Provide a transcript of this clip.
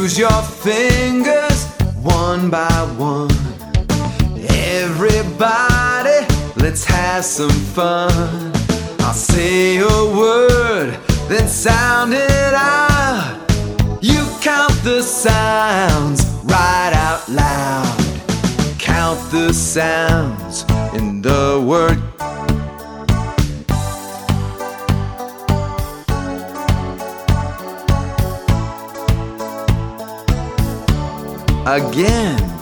Use your fingers one by one. Everybody, let's have some fun. I'll say a word, then sound it out. You count the sounds right out loud. Count the sounds in the word. Again.